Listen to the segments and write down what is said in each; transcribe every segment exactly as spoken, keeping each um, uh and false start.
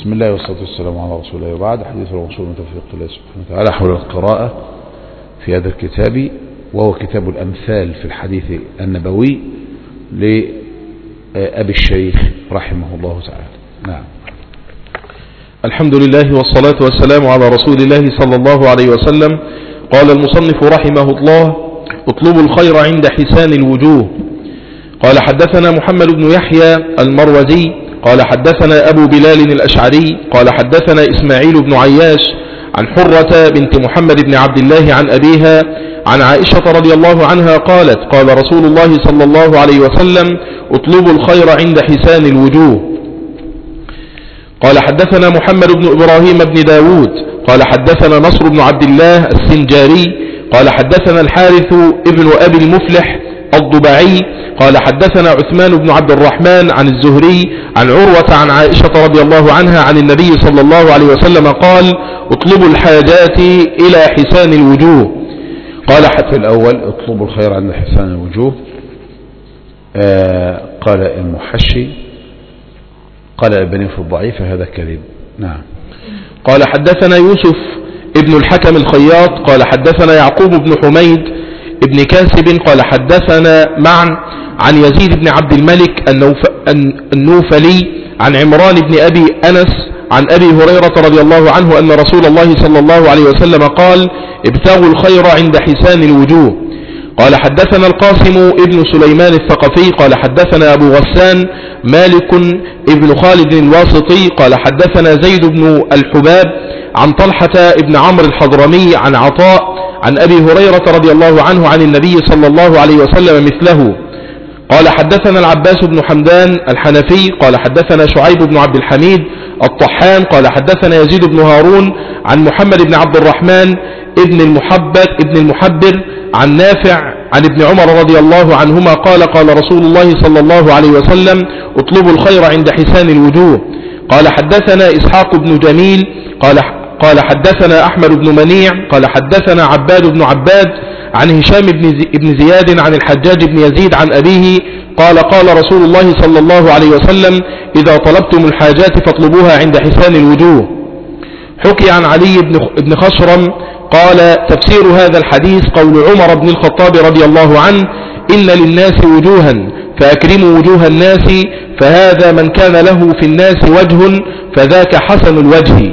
بسم الله والصلاة والسلام على رسول الله، وبعد. حديث الرسول من توفيق الله سبحانه وتعالى حول القراءة في هذا الكتاب، وهو كتاب الأمثال في الحديث النبوي لأبي الشيخ رحمه الله تعالى. نعم. الحمد لله والصلاة والسلام على رسول الله صلى الله عليه وسلم. قال المصنف رحمه الله: اطلبوا الخير عند حسان الوجوه. قال حدثنا محمد بن يحيى المروزي قال حدثنا أبو بلال الأشعري قال حدثنا إسماعيل بن عياش عن حرة بنت محمد بن عبد الله عن أبيها عن عائشة رضي الله عنها قالت: قال رسول الله صلى الله عليه وسلم: اطلبوا الخير عند حسان الوجوه. قال حدثنا محمد بن إبراهيم بن داود قال حدثنا نصر بن عبد الله السنجاري قال حدثنا الحارث ابن أبي المفلح الضبعي قال حدثنا عثمان بن عبد الرحمن عن الزهري عن عروة عن عائشة رضي الله عنها عن النبي صلى الله عليه وسلم قال: اطلبوا الحاجات إلى حسان الوجوه. قال حتى الأول اطلبوا الخير عند حسان الوجوه. آه قال المحشي قال البني في الضعيف هذا كذب. نعم. قال حدثنا يوسف ابن الحكم الخياط قال حدثنا يعقوب بن حميد ابن كاسب قال حدثنا معا عن يزيد بن عبد الملك النوفلي عن عمران بن أبي أنس عن أبي هريرة رضي الله عنه أن رسول الله صلى الله عليه وسلم قال: ابتغوا الخير عند حسان الوجوه. قال حدثنا القاسم ابن سليمان الثقفي قال حدثنا أبو غسان مالك ابن خالد الواسطي قال حدثنا زيد بن الحباب عن طلحة ابن عمرو الحضرمي عن عطاء عن أبي هريرة رضي الله عنه عن النبي صلى الله عليه وسلم مثله. قال حدثنا العباس بن حمدان الحنفي قال حدثنا شعيب بن عبد الحميد الطحان قال حدثنا يزيد بن هارون عن محمد بن عبد الرحمن ابن المحبر ابن المحبر عن نافع عن ابن عمر رضي الله عنهما قال: قال رسول الله صلى الله عليه وسلم: اطلبوا الخير عند حسان الوجوه. قال حدثنا إسحاق بن جميل قال قال حدثنا أحمد بن منيع قال حدثنا عباد بن عباد عن هشام بن زياد عن الحجاج بن يزيد عن أبيه قال: قال رسول الله صلى الله عليه وسلم: إذا طلبتم الحاجات فاطلبوها عند حسان الوجوه. حكي عن علي بن خشرم قال: تفسير هذا الحديث قول عمر بن الخطاب رضي الله عنه: إن للناس وجوها فأكرموا وجوه الناس، فهذا من كان له في الناس وجه فذاك حسن الوجه.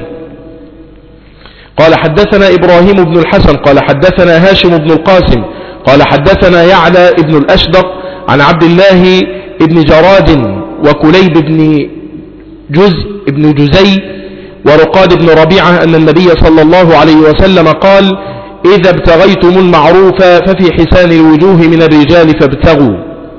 قال حدثنا إبراهيم بن الحسن قال حدثنا هاشم بن القاسم قال حدثنا يعلى بن الأشدق عن عبد الله بن جراد وكليب بن جزء بن جزي ورقاد بن ربيعة أن النبي صلى الله عليه وسلم قال: إذا ابتغيتم المعروف ففي حسان الوجوه من الرجال فابتغوا.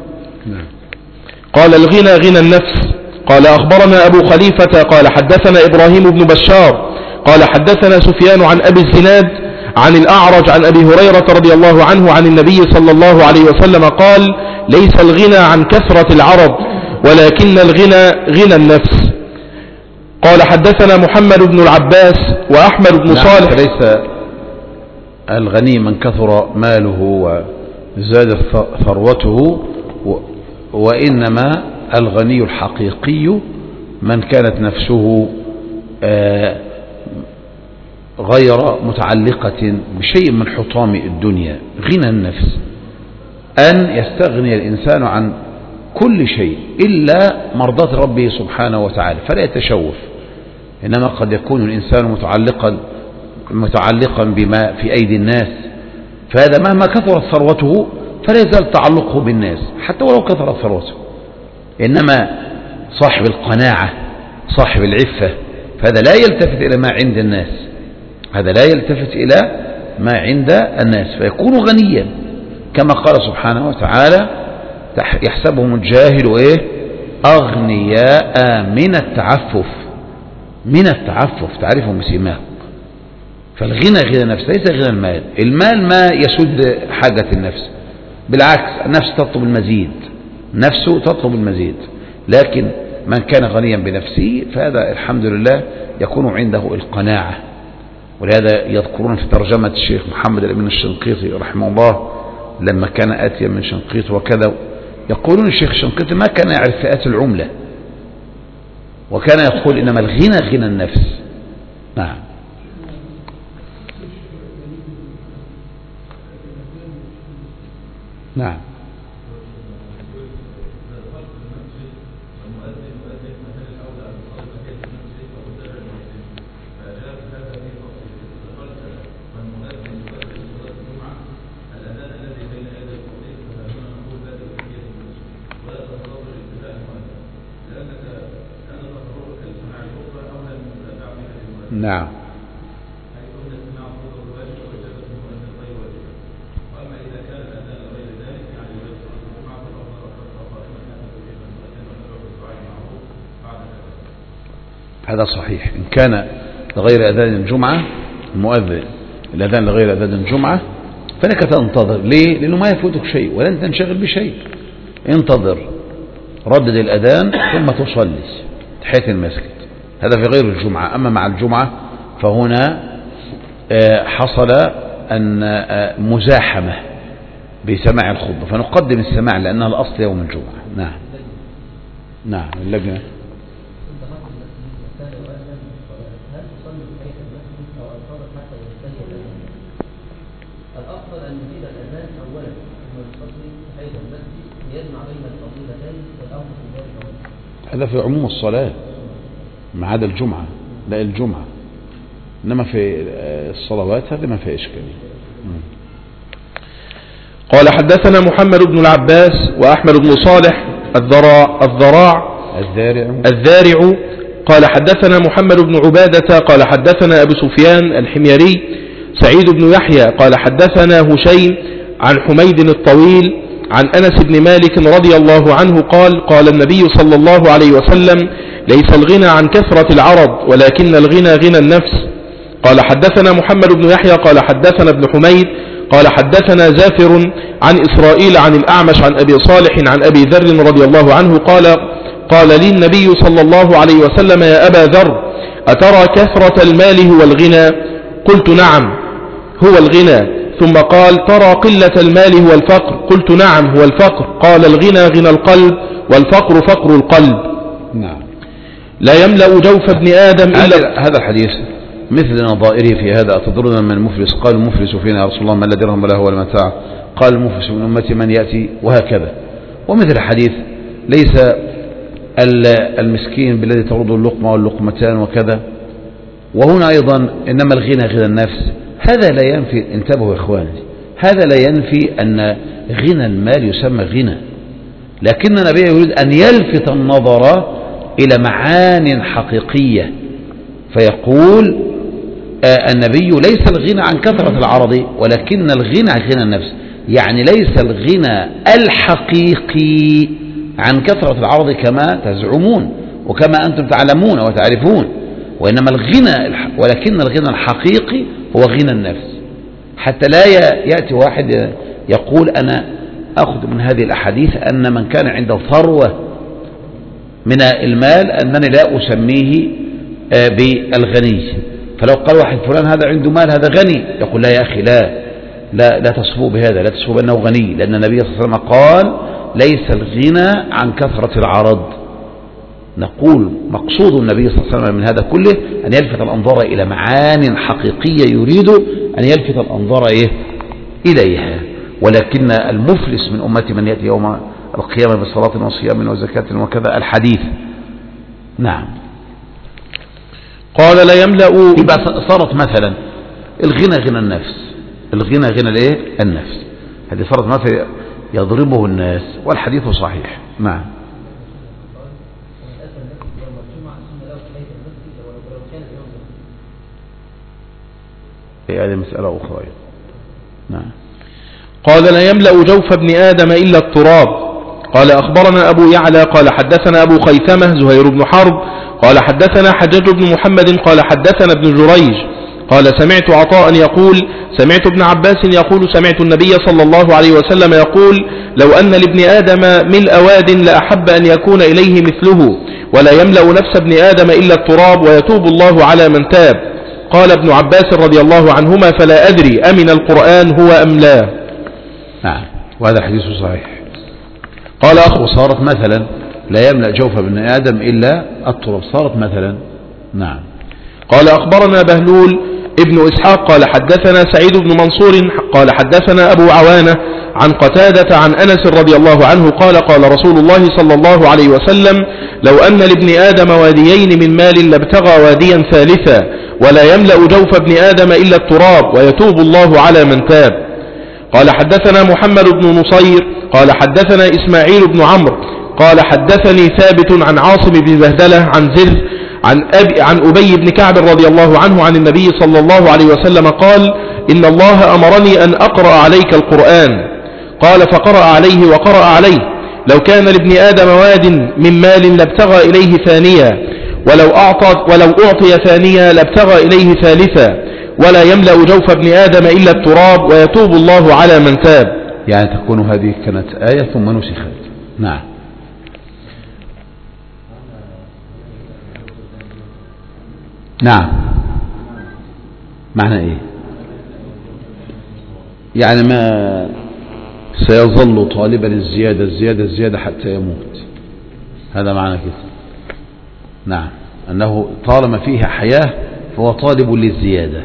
قال: الغنى غنى النفس. قال أخبرنا أبو خليفة قال حدثنا إبراهيم بن بشار قال حدثنا سفيان عن أبي الزناد عن الأعرج عن أبي هريرة رضي الله عنه عن النبي صلى الله عليه وسلم قال: ليس الغنى عن كثرة العرب ولكن الغنى غنى النفس. قال حدثنا محمد بن العباس وأحمد بن نعم صالح. ليس الغني من كثر ماله وزاد ثروته، وإنما الغني الحقيقي من كانت نفسه غير متعلقة بشيء من حطام الدنيا. غنى النفس أن يستغني الإنسان عن كل شيء إلا مرضاة ربه سبحانه وتعالى فلا يتشوف. إنما قد يكون الإنسان متعلقا متعلقا بما في أيدي الناس، فهذا مهما كثرت ثروته فلا يزال تعلقه بالناس حتى ولو كثرت ثروته. إنما صاحب القناعة صاحب العفة فهذا لا يلتفت إلى ما عند الناس، هذا لا يلتفت إلى ما عند الناس فيكون غنيا، كما قال سبحانه وتعالى: يحسبهم الجاهل إيه؟ أغنياء من التعفف. من التعفف تعرفهم بسيماهم. فالغنى غنى النفس ليس غنى المال. المال ما يسد حاجة النفس، بالعكس النفس تطلب المزيد، نفسه تطلب المزيد. لكن من كان غنيا بنفسه فهذا الحمد لله يكون عنده القناعة. ولهذا يذكرون في ترجمة الشيخ محمد بن الشنقيطي رحمه الله لما كان آتيا من شنقيط وكذا، يقولون الشيخ الشنقيطي ما كان يعرف فئات العملة، وكان يقول إنما الغنى غنى النفس. نعم. نعم. نعم. هذا صحيح. إن كان لغير أذان الجمعة المؤذن الأذان لغير أذان الجمعة فلك تنتظر. ليه؟ لأنه ما يفوتك شيء ولن تنشغل بشيء. انتظر، ردد الأذان ثم تصلي تحية المسجد. هذا في غير الجمعة. أما مع الجمعة فهنا حصل أن مزاحمة بسماع الخطبة فنقدم السماع لأنها الأصل يوم الجمعة. نعم. نعم. اللجنة الأفضل أن نزيد الأذان أولا ثم نصلي تحية المسجد ليجمع بين الفضيلتين والأمر في ذلك. هذا في عموم الصلاة ما عدا الجمعة، لا الجمعة، إنما في الصلوات هذا ما في إشكال. قال حدثنا محمد بن العباس وأحمد بن صالح الذراع الذراع الذارع الذارع قال حدثنا محمد بن عبادة قال حدثنا أبو سفيان الحميري سعيد بن يحيى قال حدثنا هشيم عن حميد الطويل عن أنس بن مالك رضي الله عنه قال قال النبي صلى الله عليه وسلم ليس الغنى عن كثرة العرض ولكن الغنى غنى النفس. قال حدثنا محمد بن يحيى قال حدثنا ابن حميد قال حدثنا زافر عن إسرائيل عن الأعمش عن أبي صالح عن أبي ذر رضي الله عنه قال قال لي النبي صلى الله عليه وسلم يا أبا ذر أترى كثرة المال هو الغنى؟ قلت نعم هو الغنى. ثم قال ترى قلة المال هو الفقر؟ قلت نعم هو الفقر. قال الغنى غنى القلب والفقر فقر القلب. نعم. لا يملأ جوف ابن آدم إلا هذا الحديث مثل نظائره في هذا. أتدرون من المفلس؟ قال المفلس فينا يا رسول الله من لا درهم له ولا متاع. قال المفلس من أمتي من يأتي، وهكذا. ومثل حديث ليس المسكين بالذي ترد اللقمة واللقمتان وكذا. وهنا أيضا إنما الغنى غنى النفس. هذا لا ينفي، انتبهوا يا إخواني، هذا لا ينفي أن غنى المال يسمى غنى، لكن النبي يريد أن يلفت النظر إلى معان حقيقية فيقول آه النبي ليس الغنى عن كثرة العرض ولكن الغنى غنى النفس. يعني ليس الغنى الحقيقي عن كثرة العرض كما تزعمون وكما أنتم تعلمون وتعرفون، وإنما الغنى ولكن الغنى الحقيقي هو غنى النفس. حتى لا يأتي واحد يقول أنا أخذ من هذه الأحاديث أن من كان عنده ثروة من المال أنني لا أسميه بالغني. فلو قال واحد فلان هذا عنده مال هذا غني، يقول لا يا أخي لا لا, لا تصفوا بهذا، لا تصفوا بأنه غني، لأن النبي صلى الله عليه وسلم قال ليس الغنى عن كثرة العرض. نقول مقصود النبي صلى الله عليه وسلم من هذا كله أن يلفت الأنظار إلى معان حقيقية يريد أن يلفت الأنظار إيه؟ إليها. ولكن المفلس من أمتي من يأتي يوم القيامة بصلاة وصيام وزكاة وكذا الحديث. نعم. قال لا يملأ. يبقى صارت مثلا الغنى غنى النفس، الغنى غنى الايه؟ النفس. هذه صارت مثلا يضربه الناس والحديث صحيح. نعم. هذه مسألة أخرى. نعم. قال لا يملأ جوف ابن آدم إلا التراب. قال أخبرنا أبو يعلى قال حدثنا أبو خيثمة زهير بن حرب قال حدثنا حجاج بن محمد قال حدثنا ابن جريج قال سمعت عطاء يقول سمعت ابن عباس يقول سمعت النبي صلى الله عليه وسلم يقول لو أن لابن آدم ملء واد لأحب أن يكون إليه مثله، ولا يملأ نفس ابن آدم إلا التراب ويتوب الله على من تاب. قال ابن عباس رضي الله عنهما فلا أدري أمن القرآن هو أم لا. نعم. وهذا حديث صحيح. قال أخ وصارت مثلا لا يملأ جوف ابن آدم إلا التراب، صارت مثلا. نعم. قال أخبرنا بهلول ابن إسحاق قال حدثنا سعيد بن منصور قال حدثنا أبو عوانة عن قتادة عن أنس رضي الله عنه قال قال رسول الله صلى الله عليه وسلم لو أن لابن آدم واديين من مال لابتغى واديا ثالثا ولا يملأ جوف ابن آدم إلا التراب ويتوب الله على من تاب. قال حدثنا محمد بن نصير قال حدثنا إسماعيل بن عمرو قال حدثني ثابت عن عاصم بن بهدلة عن زر عن, أبي عن أبي بن كعب رضي الله عنه عن النبي صلى الله عليه وسلم قال إن الله أمرني أن أقرأ عليك القرآن. قال فقرأ عليه وقرأ عليه لو كان لابن آدم واد من مال لابتغى إليه ثانيا ولو أعطى, ولو أعطي ثانيا لابتغى إليه ثالثا ولا يملأ جوف ابن آدم إلا التراب ويتوب الله على من تاب. يعني تكون هذه كانت آية ثم نسخت. نعم. نعم. معنى ايه؟ يعني ما سيظل طالبا الزيادة الزيادة الزيادة حتى يموت، هذا معنى كده. نعم، أنه طالما فيها حياة فهو طالب للزيادة،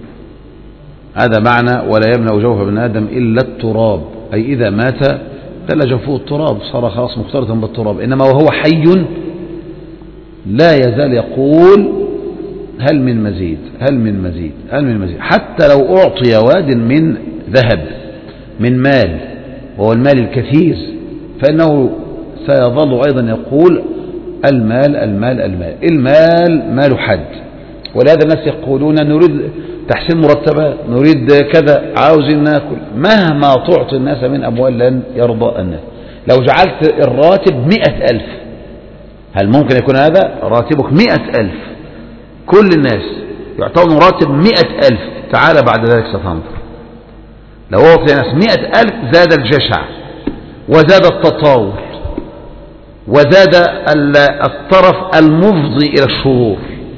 هذا معنى ولا يملأ جوف ابن آدم إلا التراب، أي إذا مات دل جوفه التراب، صار خلاص مختلطا بالتراب. إنما وهو حي لا يزال يقول هل من مزيد هل من مزيد هل من مزيد، حتى لو أعطي واد من ذهب من مال وهو المال الكثير فإنه سيظل أيضا يقول المال المال المال المال مال حد. ولهذا الناس يقولون نريد تحسين مرتبات، نريد كذا، عاوزين ناكل، مهما تعطي الناس من أموال لن يرضى الناس. لو جعلت الراتب مئة ألف، هل ممكن يكون هذا راتبك مئة ألف؟ كل الناس يعطون راتب مئة ألف، تعال بعد ذلك ستنظر. لو أعطي الناس مئة ألف زاد الجشع وزاد التطاول وزاد الطرف المفضي إلى الشرور.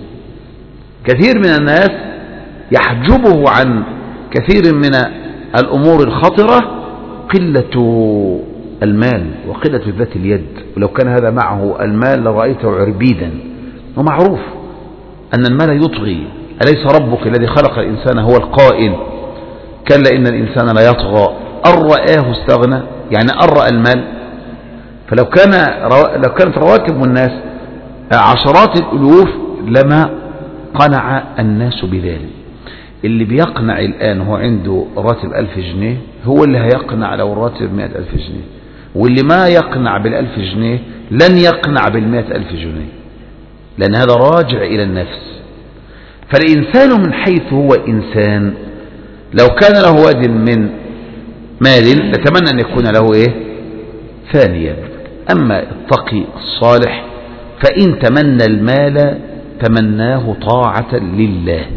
كثير من الناس يحجبه عن كثير من الأمور الخطرة قلة المال وقلة ذات اليد، ولو كان هذا معه المال لرأيته عربيدا. ومعروف أن المال يطغي، أليس ربك الذي خلق الإنسان هو القائل كلا إن الإنسان لا يطغى أن رآه استغنى، يعني أن رأى المال. فلو كان لو كانت رواتب الناس عشرات الألوف لما قنع الناس بذلك. اللي بيقنع الآن هو عنده راتب ألف جنيه هو اللي هيقنع لو الراتب مئة ألف جنيه، واللي ما يقنع بالألف جنيه لن يقنع بالمئة ألف جنيه، لأن هذا راجع إلى النفس. فالإنسان من حيث هو إنسان لو كان له واد من مال لتمنى أن يكون له إيه؟ ثانيا. أما التقي الصالح فإن تمنى المال تمناه طاعة لله،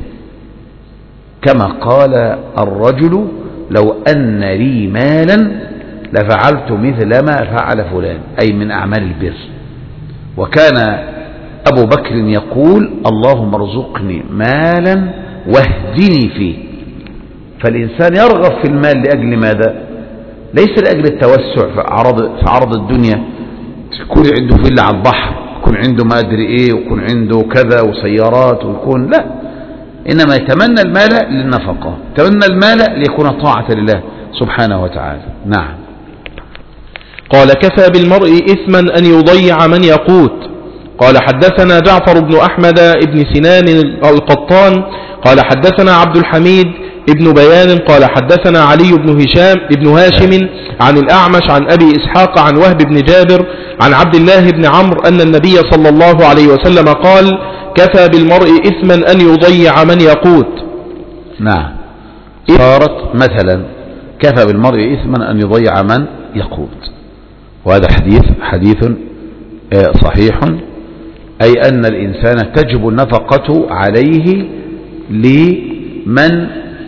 كما قال الرجل لو أن لي مالا لفعلت مثل ما فعل فلان، أي من أعمال البر. وكان أبو بكر يقول اللهم ارزقني مالا واهدني فيه. فالإنسان يرغب في المال لأجل ماذا؟ ليس لأجل التوسع في عرض, في عرض الدنيا، يكون عنده فيلا على البحر، يكون عنده ما أدري إيه، ويكون عنده كذا وسيارات، ويكون لا، إنما يتمنى المال للنفقة، يتمنى المال ليكون طاعة لله سبحانه وتعالى. نعم. قال كفى بالمرء إثما أن يضيع من يقوت. قال حدثنا جعفر بن أحمد بن سنان القطان قال حدثنا عبد الحميد ابن بيان قال حدثنا علي بن هشام ابن هاشم عن الأعمش عن أبي إسحاق عن وهب بن جابر عن عبد الله بن عمرو أن النبي صلى الله عليه وسلم قال كفى بالمرء إثما أن يضيع من يقوت. نعم، صارت مثلا كفى بالمرء إثما أن يضيع من يقوت. وهذا حديث حديث صحيح، أي أن الإنسان تجب النفقة عليه لمن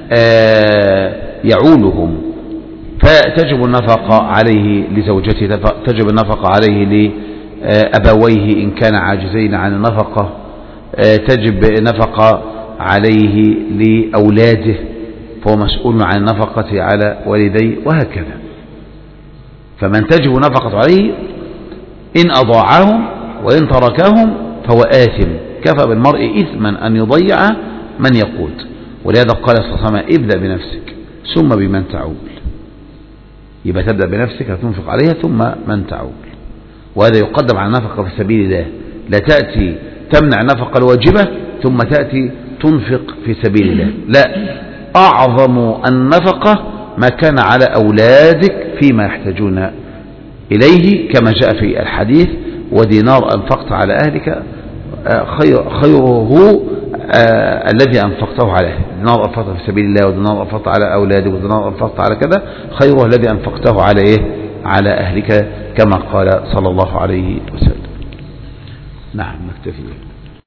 يعولهم، فتجب النفقة عليه لزوجته، تجب النفقة عليه لأبويه إن كان عاجزين عن النفقة، تجب نفقة عليه لأولاده فهو مسؤول عن النفقة على والديه، وهكذا. فمن تجب نفقة عليه إن أضاعهم وإن تركهم فهو آثم، كفى بالمرء إثما أن يضيع من يقود. ولهذا قال صلى الله عليه وسلم ابدأ بنفسك ثم بمن تعول. يبقى تبدأ بنفسك تنفق عليها ثم من تعول، وهذا يقدم على النفقة في سبيل الله. لا تأتي تمنع النفقة الواجبة ثم تأتي تنفق في سبيل الله، لا، أعظم النفقة ما كان على أولادك فيما يحتاجون إليه، كما جاء في الحديث ودينار أنفقت على أهلك خير خيره آه الذي أنفقته على أهلك. دينار أنفقته في سبيل الله، ودينار أنفقت على أولادك، ودينار أنفقت على كذا، خيره الذي أنفقته على إيه؟ على أهلك، كما قال صلى الله عليه وسلم. نعم، نكتفي.